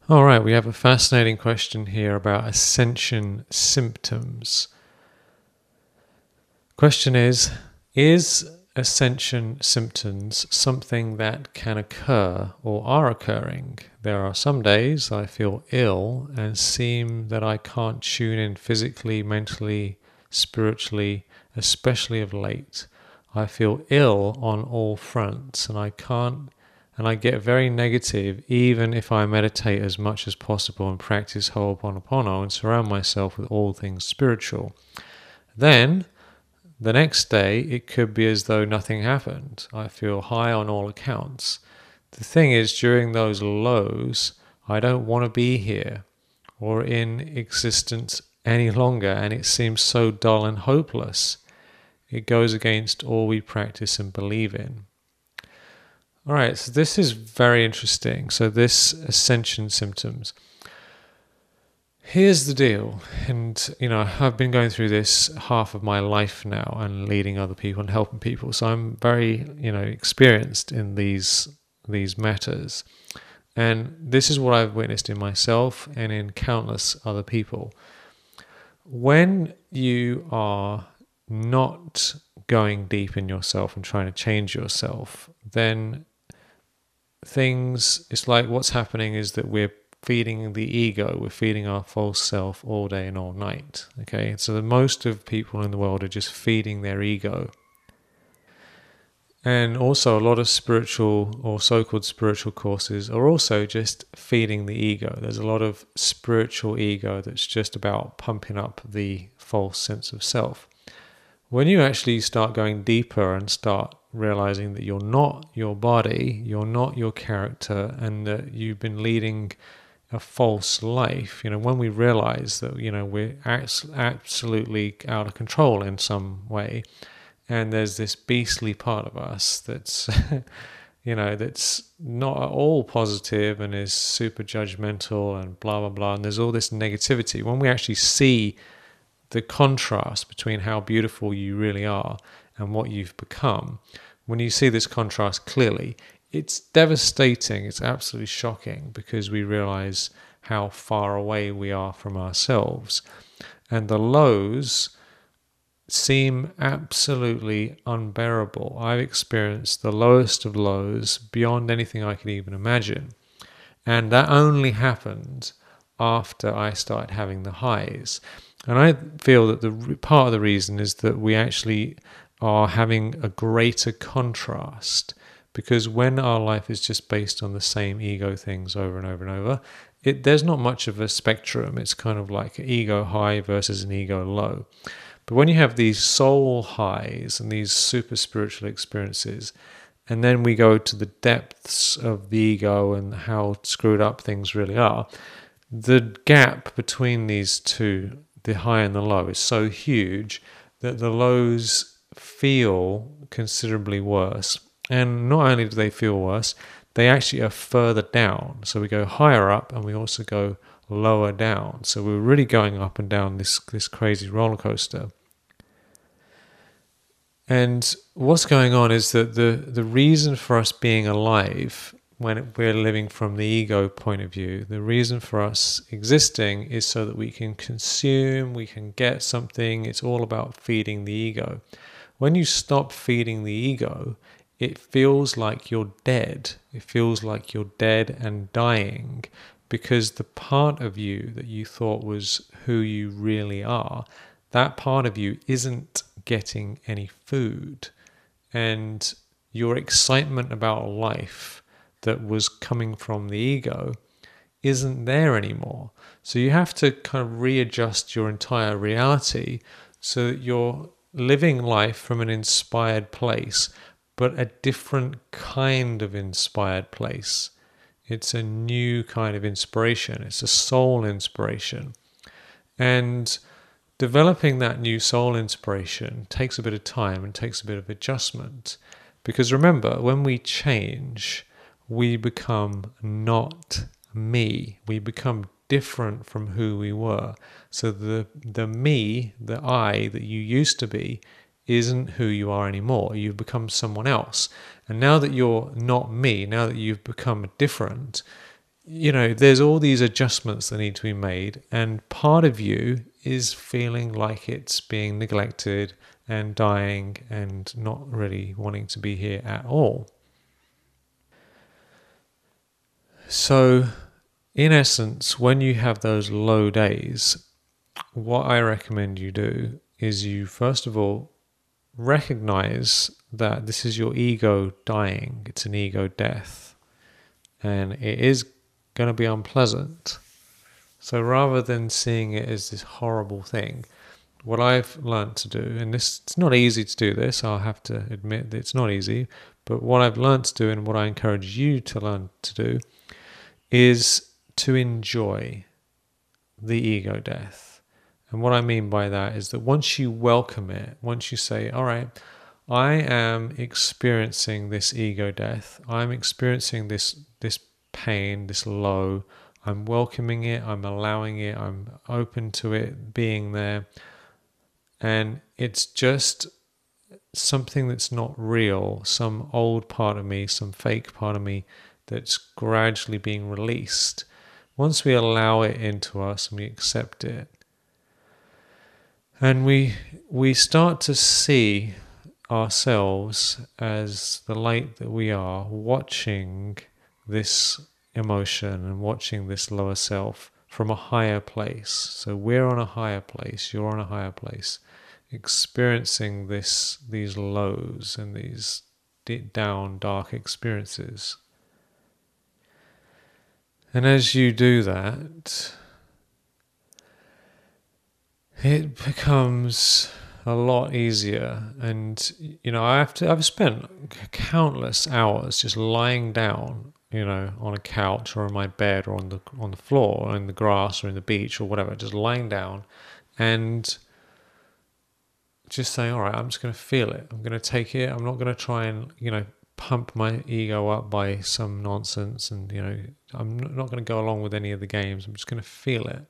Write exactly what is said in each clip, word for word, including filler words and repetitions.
All right, we have a fascinating question here about ascension symptoms. Question is, is ascension symptoms something that can occur or are occurring? There are some days I feel ill and seem that I can't tune in physically, mentally, spiritually, especially of late. I feel ill on all fronts and I can't and I get very negative even if I meditate as much as possible and practice Ho'oponopono and surround myself with all things spiritual. Then the next day, it could be as though nothing happened. I feel high on all accounts. The thing is, during those lows, I don't want to be here or in existence any longer, and it seems so dull and hopeless. It goes against all we practice and believe in. All right, so this is very interesting. So this ascension symptoms. Here's the deal, and you know, I've been going through this half of my life now and leading other people and helping people, so I'm very, you know, experienced in these these matters. And this is what I've witnessed in myself and in countless other people. When you are not going deep in yourself and trying to change yourself, then things, it's like what's happening is that we're feeding the ego, we're feeding our false self all day and all night. Okay, so the most of people in the world are just feeding their ego. And also a lot of spiritual or so-called spiritual courses are also just feeding the ego. There's a lot of spiritual ego that's just about pumping up the false sense of self. When you actually start going deeper and start realizing that you're not your body, you're not your character, and that you've been leading a false life, you know, when we realize that, you know, we're absolutely out of control in some way, and there's this beastly part of us that's, you know, that's not at all positive and is super judgmental and blah, blah, blah, and there's all this negativity. When we actually see the contrast between how beautiful you really are and what you've become, when you see this contrast clearly, it's devastating, it's absolutely shocking, because we realize how far away we are from ourselves. And the lows seem absolutely unbearable. I've experienced the lowest of lows beyond anything I could even imagine. And that only happened after I started having the highs. And I feel that the part of the reason is that we actually are having a greater contrast, because when our life is just based on the same ego things over and over and over, it, there's not much of a spectrum. It's kind of like an ego high versus an ego low. But when you have these soul highs and these super spiritual experiences, and then we go to the depths of the ego and how screwed up things really are, the gap between these two, the high and the low, is so huge that the lows feel considerably worse. And not only do they feel worse, they actually are further down. So we go higher up and we also go lower down. So we're really going up and down this, this crazy roller coaster. And what's going on is that the, the reason for us being alive, when we're living from the ego point of view, the reason for us existing is so that we can consume, we can get something. It's all about feeding the ego. When you stop feeding the ego, it feels like you're dead. It feels like you're dead and dying, because the part of you that you thought was who you really are, that part of you isn't getting any food. And your excitement about life that was coming from the ego isn't there anymore. So you have to kind of readjust your entire reality so that you're living life from an inspired place, but a different kind of inspired place. It's a new kind of inspiration. It's a soul inspiration. And developing that new soul inspiration takes a bit of time and takes a bit of adjustment. Because remember, when we change, we become not me. We become different from who we were. So the the me, the I that you used to be, isn't who you are anymore. You've become someone else. And now that you're not me, now that you've become different, you know, there's all these adjustments that need to be made, and part of you is feeling like it's being neglected and dying and not really wanting to be here at all. So, in essence, when you have those low days, what I recommend you do is you, first of all, recognize that this is your ego dying. It's an ego death, and it is going to be unpleasant. So rather than seeing it as this horrible thing, what I've learned to do, and this it's not easy to do this, I'll have to admit that it's not easy, but what I've learned to do and what I encourage you to learn to do is to enjoy the ego death. And what I mean by that is that once you welcome it, once you say, all right, I am experiencing this ego death, I'm experiencing this this pain, this low, I'm welcoming it, I'm allowing it, I'm open to it being there. And it's just something that's not real, some old part of me, some fake part of me that's gradually being released. Once we allow it into us and we accept it, and we we start to see ourselves as the light that we are, watching this emotion and watching this lower self from a higher place. So we're on a higher place, you're on a higher place, experiencing this these lows and these deep down dark experiences. And as you do that, it becomes a lot easier. And you know, I have to I've spent countless hours just lying down, you know, on a couch or on my bed or on the on the floor or in the grass or in the beach or whatever, just lying down and just saying, all right, I'm just going to feel it. I'm going to take it. I'm not going to try and, you know, pump my ego up by some nonsense. And, you know, I'm not going to go along with any of the games. I'm just going to feel it.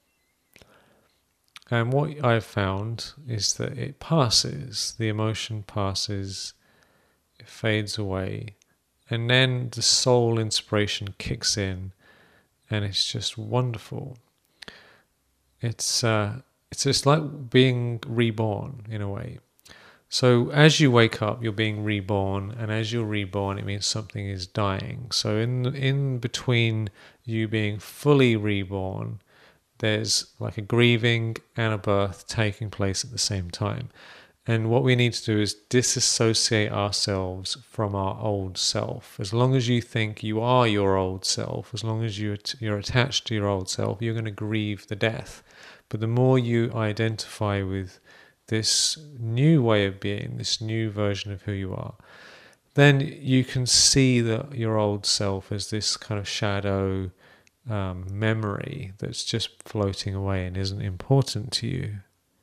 And what I've found is that it passes. The emotion passes. It fades away. And then the soul inspiration kicks in. And it's just wonderful. It's... uh It's just like being reborn in a way. So as you wake up, you're being reborn, and as you're reborn, it means something is dying. So in in between you being fully reborn, there's like a grieving and a birth taking place at the same time. And what we need to do is disassociate ourselves from our old self. As long as you think you are your old self, as long as you you're attached to your old self, you're going to grieve the death. But the more you identify with this new way of being, this new version of who you are, then you can see that your old self as this kind of shadow um, memory that's just floating away and isn't important to you.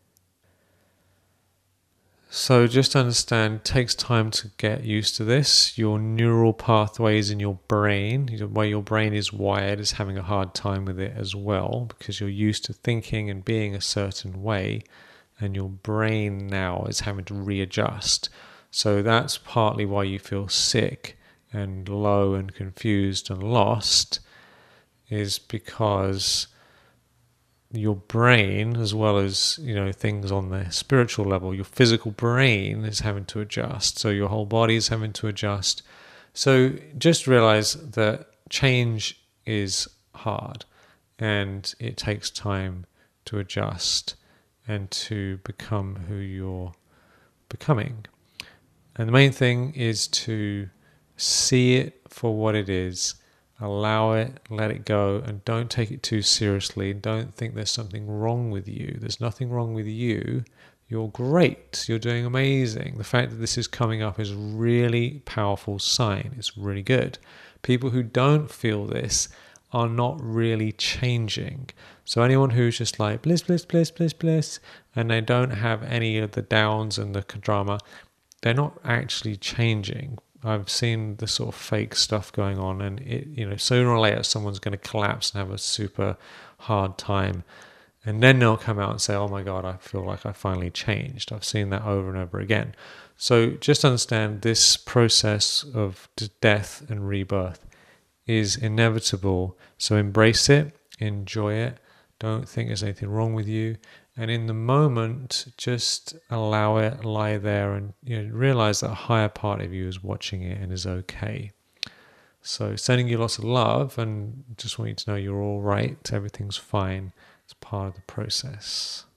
So just understand, it takes time to get used to this. Your neural pathways in your brain, the way your brain is wired, is having a hard time with it as well, because you're used to thinking and being a certain way, and your brain now is having to readjust. So that's partly why you feel sick and low and confused and lost, is because your brain, as well as, you know, things on the spiritual level, your physical brain is having to adjust. So your whole body is having to adjust. So just realize that change is hard and it takes time to adjust and to become who you're becoming. And the main thing is to see it for what it is. Allow it, let it go, and don't take it too seriously. Don't think there's something wrong with you. There's nothing wrong with you. You're great. You're doing amazing. The fact that this is coming up is a really powerful sign. It's really good. People who don't feel this are not really changing. So anyone who's just like bliss, bliss, bliss, bliss, bliss, and they don't have any of the downs and the drama, they're not actually changing. I've seen the sort of fake stuff going on, and it, you know, sooner or later someone's going to collapse and have a super hard time, and then they'll come out and say, "Oh my God, I feel like I finally changed." I've seen that over and over again. So just understand this process of death and rebirth is inevitable. So embrace it, enjoy it. Don't think there's anything wrong with you. And in the moment, just allow it, lie there, and you know, realize that a higher part of you is watching it and is okay. So sending you lots of love, and just want you to know you're all right. Everything's fine. It's part of the process.